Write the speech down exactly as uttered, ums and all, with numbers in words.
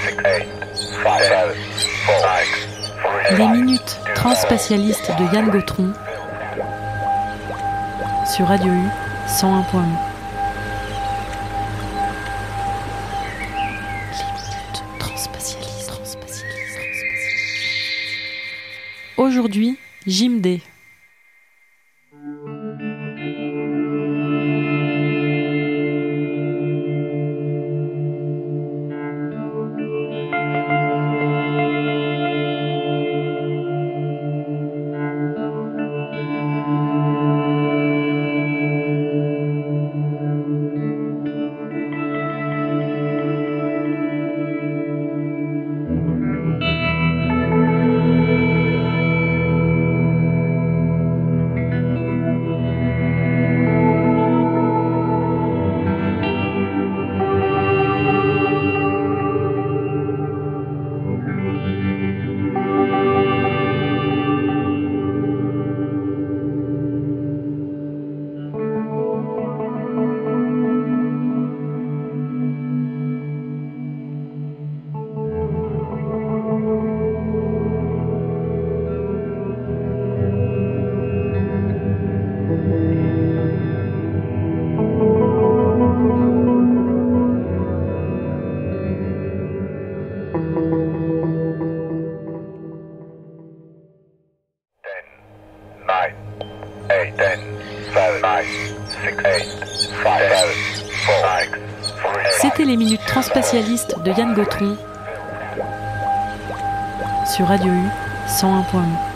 Les minutes transspatialistes de Yann Gautron sur Radio U cent un point un. Aujourd'hui, Jim D. C'était les minutes transspatialistes de Yann Gautron sur Radio U cent un point un.